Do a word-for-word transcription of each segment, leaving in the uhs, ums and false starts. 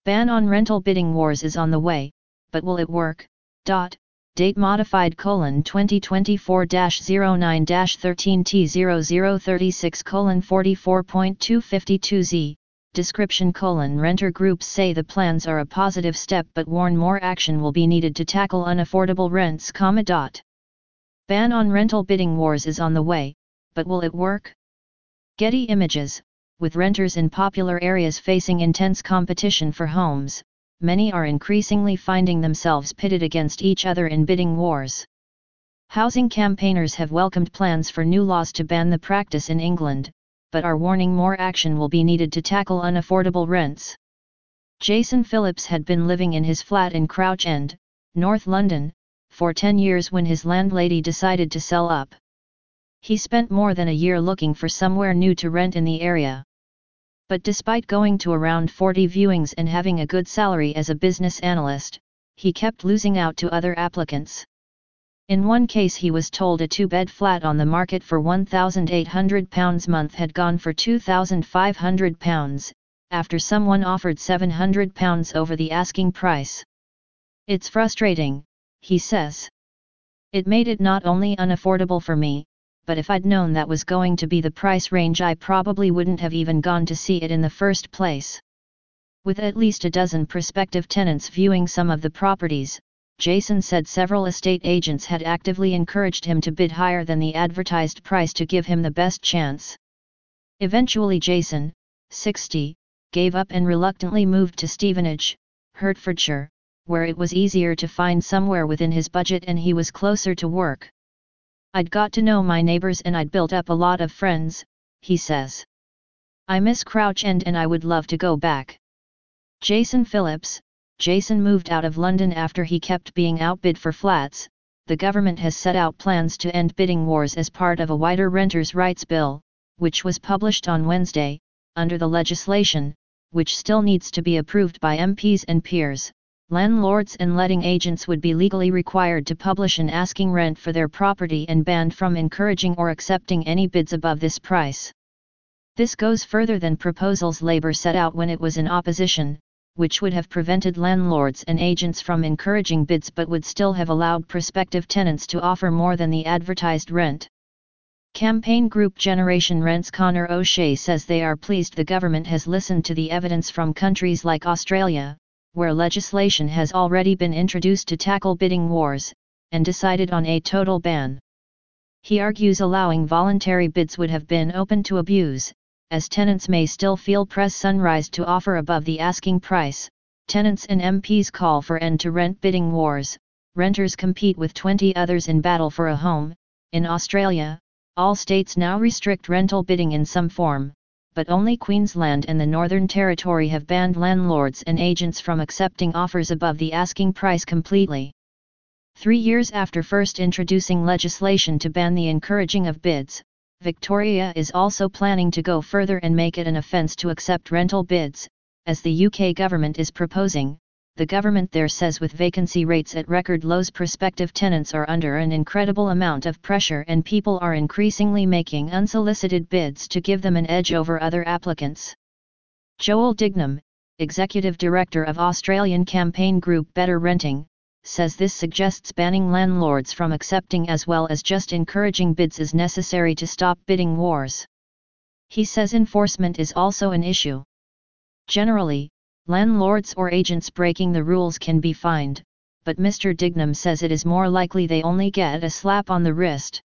Ban on rental bidding wars is on the way, but will it work? Dot. Date modified colon twenty twenty-four dash zero nine dash thirteen T zero zero thirty-six colon forty-four point two fifty-two Z. Description colon Renter groups say the plans are a positive step but warn more action will be needed to tackle unaffordable rents, comma dot. Ban on rental bidding wars is on the way, but will it work? Getty Images. With renters in popular areas facing intense competition for homes, many are increasingly finding themselves pitted against each other in bidding wars. Housing campaigners have welcomed plans for new laws to ban the practice in England, but are warning more action will be needed to tackle unaffordable rents. Jason Phillips had been living in his flat in Crouch End, North London, for ten years when his landlady decided to sell up. He spent more than a year looking for somewhere new to rent in the area. But despite going to around forty viewings and having a good salary as a business analyst, he kept losing out to other applicants. In one case he was told a two-bed flat on the market for one thousand eight hundred pounds a month had gone for two thousand five hundred pounds, after someone offered seven hundred pounds over the asking price. It's frustrating, he says. It made it not only unaffordable for me, but if I'd known that was going to be the price range I probably wouldn't have even gone to see it in the first place. With at least a dozen prospective tenants viewing some of the properties, Jason said several estate agents had actively encouraged him to bid higher than the advertised price to give him the best chance. Eventually Jason, sixty, gave up and reluctantly moved to Stevenage, Hertfordshire, where it was easier to find somewhere within his budget and he was closer to work. I'd got to know my neighbors and I'd built up a lot of friends, he says. I miss Crouch End and I would love to go back. Jason Phillips. Jason moved out of London after he kept being outbid for flats. The government has set out plans to end bidding wars as part of a wider renters' rights bill, which was published on Wednesday. Under the legislation, which still needs to be approved by M Ps and peers, landlords and letting agents would be legally required to publish an asking rent for their property and banned from encouraging or accepting any bids above this price. This goes further than proposals Labour set out when it was in opposition, which would have prevented landlords and agents from encouraging bids but would still have allowed prospective tenants to offer more than the advertised rent. Campaign group Generation Rent's Conor O'Shea says they are pleased the government has listened to the evidence from countries like Australia, where legislation has already been introduced to tackle bidding wars, and decided on a total ban. He argues allowing voluntary bids would have been open to abuse, as tenants may still feel pressurized to offer above the asking price. Tenants and M Ps call for end to rent bidding wars. Renters compete with twenty others in battle for a home. In Australia, all states now restrict rental bidding in some form, but only Queensland and the Northern Territory have banned landlords and agents from accepting offers above the asking price completely. Three years after first introducing legislation to ban the encouraging of bids, Victoria is also planning to go further and make it an offence to accept rental bids, as the U K government is proposing. The government there says with vacancy rates at record lows, prospective tenants are under an incredible amount of pressure and people are increasingly making unsolicited bids to give them an edge over other applicants. Joel Dignam, executive director of Australian campaign group Better Renting, says this suggests banning landlords from accepting as well as just encouraging bids is necessary to stop bidding wars. He says enforcement is also an issue. Generally, landlords or agents breaking the rules can be fined, but Mister Dignam says it is more likely they only get a slap on the wrist.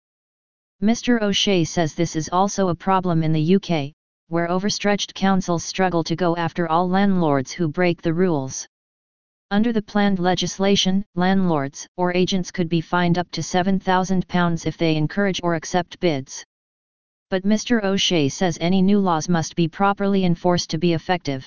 Mister O'Shea says this is also a problem in the U K, where overstretched councils struggle to go after all landlords who break the rules. Under the planned legislation, landlords or agents could be fined up to seven thousand pounds if they encourage or accept bids. But Mister O'Shea says any new laws must be properly enforced to be effective.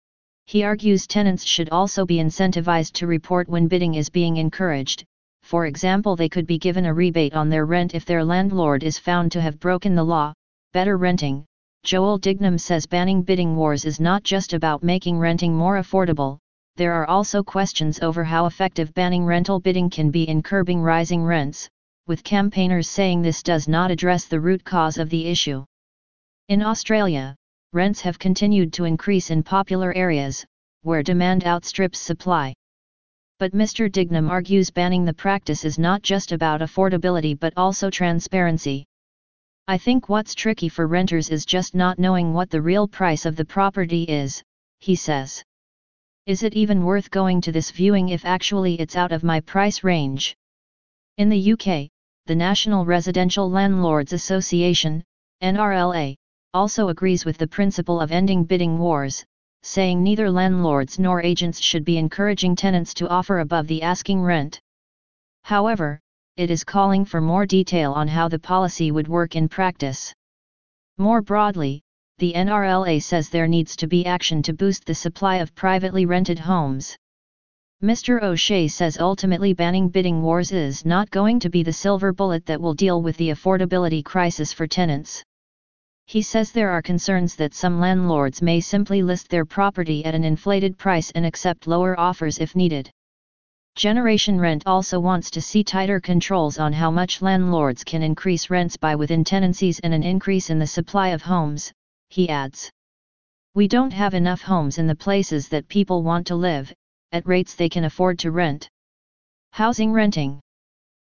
He argues tenants should also be incentivized to report when bidding is being encouraged. For example, they could be given a rebate on their rent if their landlord is found to have broken the law. Better Renting. Joel Dignam says banning bidding wars is not just about making renting more affordable. There are also questions over how effective banning rental bidding can be in curbing rising rents, with campaigners saying this does not address the root cause of the issue. In Australia, rents have continued to increase in popular areas, where demand outstrips supply. But Mister Dignam argues banning the practice is not just about affordability but also transparency. I think what's tricky for renters is just not knowing what the real price of the property is, he says. Is it even worth going to this viewing if actually it's out of my price range? In the U K, the National Residential Landlords Association, N R L A, also agrees with the principle of ending bidding wars, saying neither landlords nor agents should be encouraging tenants to offer above the asking rent. However, it is calling for more detail on how the policy would work in practice. More broadly, the N R L A says there needs to be action to boost the supply of privately rented homes. Mister O'Shea says ultimately banning bidding wars is not going to be the silver bullet that will deal with the affordability crisis for tenants. He says there are concerns that some landlords may simply list their property at an inflated price and accept lower offers if needed. Generation Rent also wants to see tighter controls on how much landlords can increase rents by within tenancies and an increase in the supply of homes, he adds. We don't have enough homes in the places that people want to live, at rates they can afford to rent. Housing renting.